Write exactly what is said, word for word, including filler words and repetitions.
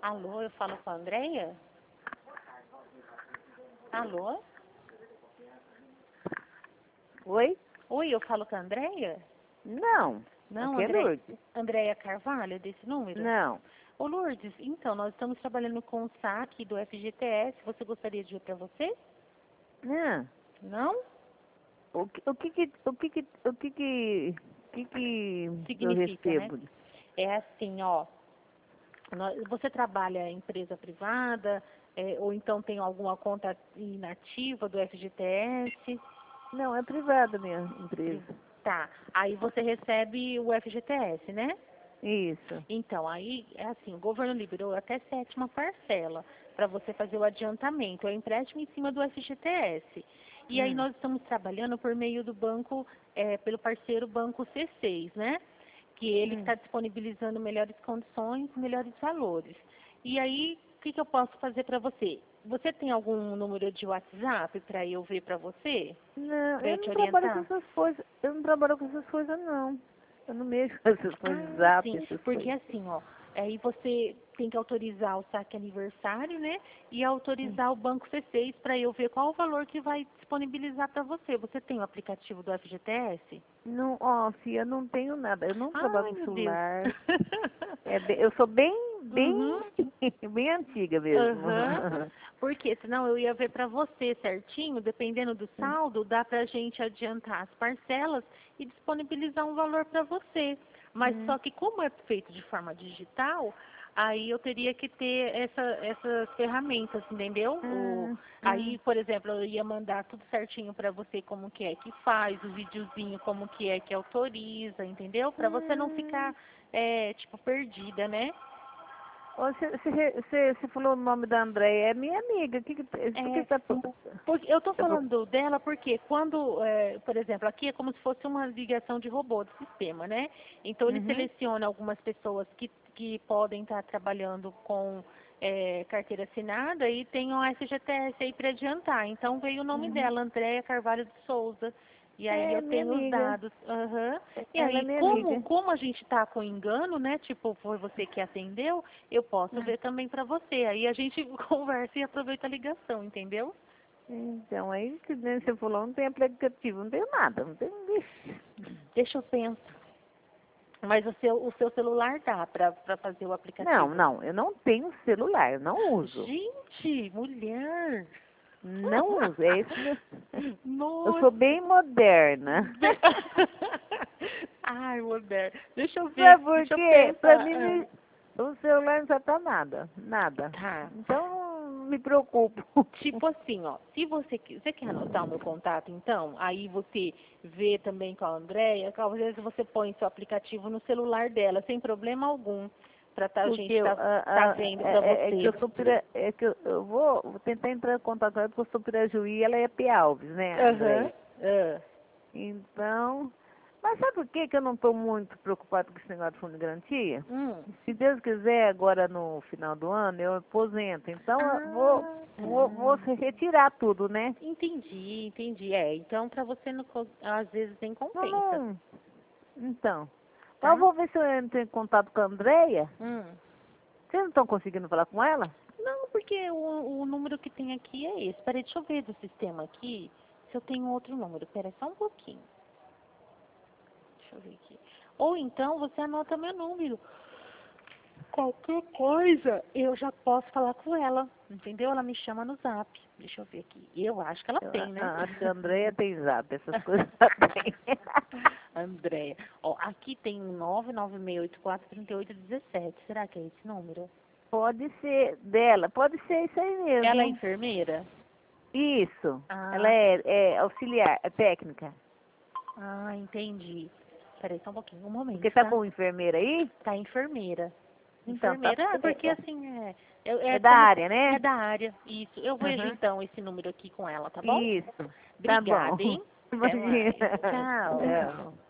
Alô, eu falo com a Andréia? Alô? Oi? Oi, eu falo com a Andréia? Não. Não, Aqui é André... Lourdes. Andréia Carvalho, desse número? Não. Ô, Lourdes, então, nós estamos trabalhando com o saque do F G T S. Você gostaria de ir para você? Não. Não? O que o que que o que que o que que o que que eu Significa, né? recebo? É assim, ó. nós- Você trabalha em empresa privada, é, ou então tem alguma conta inativa do F G T S? Não, é privada a minha empresa. Tá. Aí você recebe o F G T S, né? Isso. Então, aí, é assim, o governo liberou até sétima parcela para você fazer o adiantamento, é o empréstimo em cima do F G T S. E aí Hum. nós estamos trabalhando por meio do banco, é, pelo parceiro Banco C seis, né? Que ele Hum. está disponibilizando melhores condições, melhores valores. E aí, o que, que eu posso fazer para você? Você tem algum número de WhatsApp para eu ver para você? Não, Para eu eu te não trabalho com orientar? essas coisas. Eu não trabalho com essas coisas, não. Eu não mexo com essas coisas, Ah, zap, sim, essas porque coisas. assim, ó, aí você tem que autorizar o saque aniversário, né? E Hum. autorizar o Banco C seis para eu ver qual o valor que vai disponibilizar para você. Você tem o aplicativo do F G T S? Não, ó, filha, eu não tenho nada. Eu não trabalho Ai, com meu Deus. celular. É bem- eu sou bem, bem, Uhum. bem antiga mesmo. Aham. Porque senão eu ia ver para você certinho, dependendo do saldo, dá pra gente adiantar as parcelas e disponibilizar um valor para você. Mas Hum. só que como é feito de forma digital, aí eu teria que ter essa, essas ferramentas, entendeu? O, Hum, aí, hum, por exemplo, eu ia mandar tudo certinho para você como que é que faz, o videozinho como que é que autoriza, entendeu? Para você não hum. ficar, é, tipo, perdida, né? Você, você, você, você falou o nome da Andréia, é minha amiga. Que que, por que É, você tá, pro- porque eu estou tá pro- falando dela porque quando, é, por exemplo, aqui é como se fosse uma ligação de robô do sistema, né? Então ele Uhum, seleciona algumas pessoas que, que podem estar trabalhando com é, carteira assinada e tem um F G T S aí para adiantar. Então veio o nome uhum. dela, Andréia Carvalho de Souza. E aí É eu minha tenho os amiga. dados. Aham. E Ela é aí, minha como, amiga. como a gente está com engano, né? Tipo, foi você que atendeu, eu posso Hum. ver também para você. Aí a gente conversa e aproveita a ligação, entendeu? Então, aí que nem você falou, não tem aplicativo, não tem nada, não tem. Ixi. Deixa eu pensar. Mas o seu, o seu celular dá para fazer o Não, aplicativo. não, eu não tenho celular, eu não uso. Gente, mulher! Não uso, é esse meu. Eu Nossa! sou bem moderna. Be- Ai, mulher. Deixa eu ver, Sabe por deixa eu quê? Pra pensar. mim, Ah, não- o celular não já tá nada, nada. tá. Então, não me preocupo. Tipo assim, ó, se você, qui- você quer anotar o meu contato, então, aí você vê também com a Andréia, que às vezes você põe seu aplicativo no celular dela, sem problema algum, pra tá, a Porque gente eu, tá, a, tá a, vendo pra é, é que você. eu sou pira, é que eu, eu vou, vou tentar entrar em contato com ela porque eu sou Pirajuí e ela é P. Alves, né, Aham. Andréia? Ah. Então, mas sabe por que que eu não estou muito preocupado com esse negócio de fundo de garantia? Hum. Se Deus quiser, agora no final do ano, eu aposento. Então, eu vou, Ah, vou, vou tá. se retirar tudo, né? Entendi, entendi. É, então pra você não, co- às vezes nem Não, compensa, não. Então, mas eu tá? vou ver se eu entro em contato com a Andréia. Hum. Vocês não estão conseguindo falar com ela? Não, porque o, o número que tem aqui é esse. Peraí, deixa eu ver do sistema aqui se eu tenho outro número. Peraí, só um pouquinho. Deixa eu ver aqui. Ou então você anota meu número. Qualquer coisa, eu já posso falar com ela, entendeu? Ela me chama no zap. Deixa eu ver aqui. Eu acho que ela Eu tem, a- né? a- acho que a Andréia tem zap, essas coisas ela tem. Andréia. Ó, aqui tem um nove nove seis oito quatro três oito um sete. Será que é esse número? Pode ser dela, pode ser isso aí Ela é mesmo. enfermeira? Isso. Ela Ah, é, é auxiliar, é técnica. ah, entendi. Peraí só um pouquinho, um momento, Porque tá tá? com enfermeira aí? Tá enfermeira. Então, tá. Enfermeira, ah, porque É, assim, é, é, é é da como área, é né? da área. Isso. Eu vejo Aham. então esse número aqui com ela, tá bom? Isso. Tá bom. Obrigada, hein? Até mais. Imagina. Tchau. Tchau.